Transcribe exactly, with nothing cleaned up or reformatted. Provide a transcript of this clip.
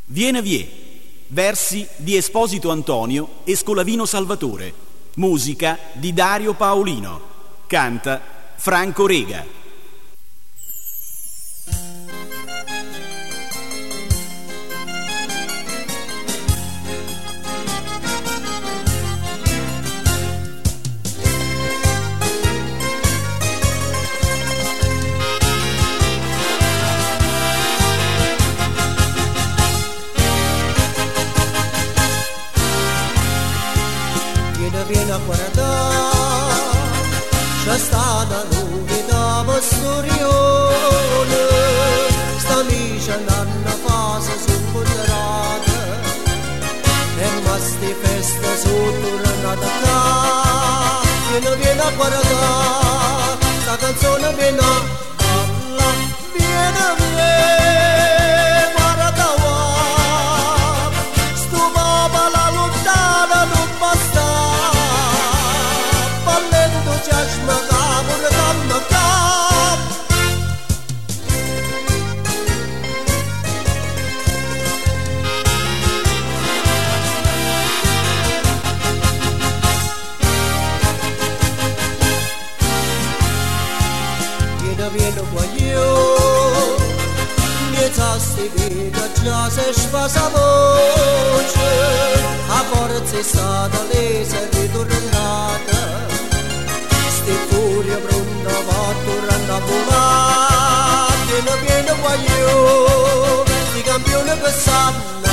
Viene vie, versi di Esposito Antonio e Scolavino Salvatore, musica di Dario Paolino, canta Franco Rega. Vieni a guardare, c'è stata novità postorione, sta amica nanna fase su moderata, e ma sti feste sotto la Natale. Vieni, vieni a guardare, sta canzone vieni a balla, vieni, vieni, guarda qua, sto papà la lontana non basta. Vieni qua io, miezza sti vita già se spasa voce, a forza è stata lesa e ritornata, sti furia pronta va tornando a volare. Vieni, vieni qua io, sti campioni che sanno